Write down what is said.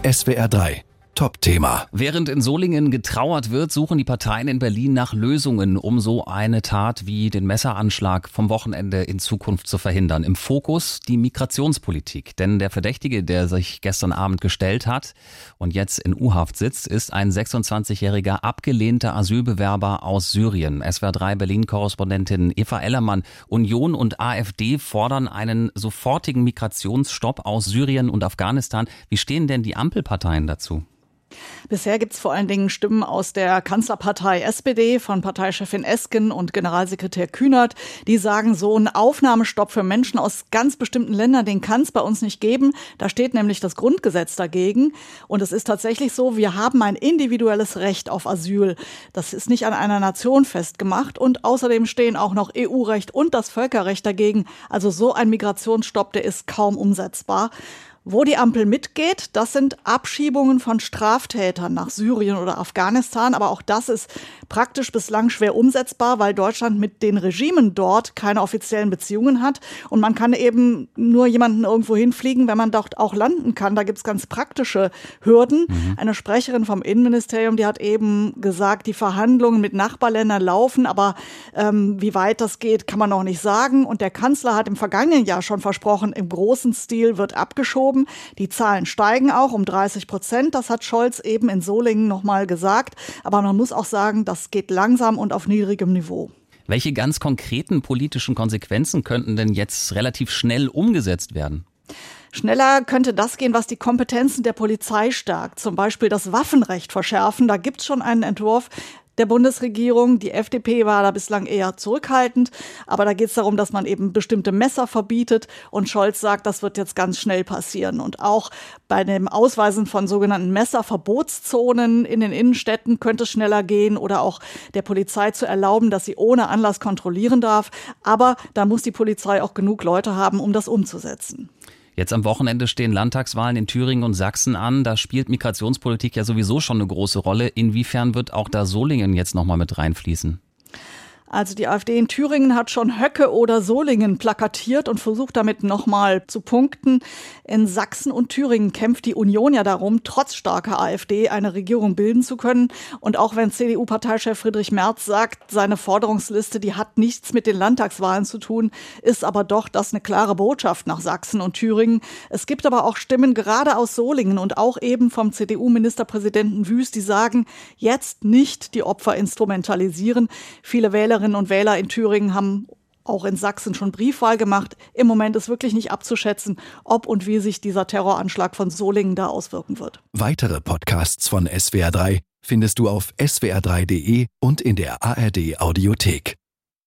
SWR 3 Top-Thema. Während in Solingen getrauert wird, suchen die Parteien in Berlin nach Lösungen, um so eine Tat wie den Messeranschlag vom Wochenende in Zukunft zu verhindern. Im Fokus die Migrationspolitik. Denn der Verdächtige, der sich gestern Abend gestellt hat und jetzt in U-Haft sitzt, ist ein 26-jähriger abgelehnter Asylbewerber aus Syrien. SWR 3 Berlin-Korrespondentin Eva Ellermann. Union und AfD fordern einen sofortigen Migrationsstopp aus Syrien und Afghanistan. Wie stehen denn die Ampelparteien dazu? Bisher gibt es vor allen Dingen Stimmen aus der Kanzlerpartei SPD von Parteichefin Esken und Generalsekretär Kühnert. Die sagen, so ein Aufnahmestopp für Menschen aus ganz bestimmten Ländern, den kann es bei uns nicht geben. Da steht nämlich das Grundgesetz dagegen. Und es ist tatsächlich so, wir haben ein individuelles Recht auf Asyl. Das ist nicht an einer Nation festgemacht. Und außerdem stehen auch noch EU-Recht und das Völkerrecht dagegen. Also so ein Migrationsstopp, der ist kaum umsetzbar. Wo die Ampel mitgeht, das sind Abschiebungen von Straftätern nach Syrien oder Afghanistan. Aber auch das ist praktisch bislang schwer umsetzbar, weil Deutschland mit den Regimen dort keine offiziellen Beziehungen hat. Und man kann eben nur jemanden irgendwo hinfliegen, wenn man dort auch landen kann. Da gibt's ganz praktische Hürden. Eine Sprecherin vom Innenministerium, die hat eben gesagt, die Verhandlungen mit Nachbarländern laufen. Aber wie weit das geht, kann man noch nicht sagen. Und der Kanzler hat im vergangenen Jahr schon versprochen, im großen Stil wird abgeschoben. Die Zahlen steigen auch um 30%. Das hat Scholz eben in Solingen nochmal gesagt. Aber man muss auch sagen, das geht langsam und auf niedrigem Niveau. Welche ganz konkreten politischen Konsequenzen könnten denn jetzt relativ schnell umgesetzt werden? Schneller könnte das gehen, was die Kompetenzen der Polizei stärkt. Zum Beispiel das Waffenrecht verschärfen. Da gibt es schon einen Entwurf der Bundesregierung. Die FDP war da bislang eher zurückhaltend. Aber da geht es darum, dass man eben bestimmte Messer verbietet. Und Scholz sagt, das wird jetzt ganz schnell passieren. Und auch bei dem Ausweisen von sogenannten Messerverbotszonen in den Innenstädten könnte es schneller gehen. Oder auch der Polizei zu erlauben, dass sie ohne Anlass kontrollieren darf. Aber da muss die Polizei auch genug Leute haben, um das umzusetzen. Jetzt am Wochenende stehen Landtagswahlen in Thüringen und Sachsen an. Da spielt Migrationspolitik ja sowieso schon eine große Rolle. Inwiefern wird auch da Solingen jetzt nochmal mit reinfließen? Also die AfD in Thüringen hat schon Höcke oder Solingen plakatiert und versucht damit nochmal zu punkten. In Sachsen und Thüringen kämpft die Union ja darum, trotz starker AfD eine Regierung bilden zu können. Und auch wenn CDU-Parteichef Friedrich Merz sagt, seine Forderungsliste, die hat nichts mit den Landtagswahlen zu tun, ist aber doch das eine klare Botschaft nach Sachsen und Thüringen. Es gibt aber auch Stimmen gerade aus Solingen und auch eben vom CDU-Ministerpräsidenten Wüst, die sagen, jetzt nicht die Opfer instrumentalisieren. Viele Wählerinnen und Wähler in Thüringen haben auch in Sachsen schon Briefwahl gemacht. Im Moment ist wirklich nicht abzuschätzen, ob und wie sich dieser Terroranschlag von Solingen da auswirken wird. Weitere Podcasts von SWR 3 findest du auf swr3.de und in der ARD Audiothek.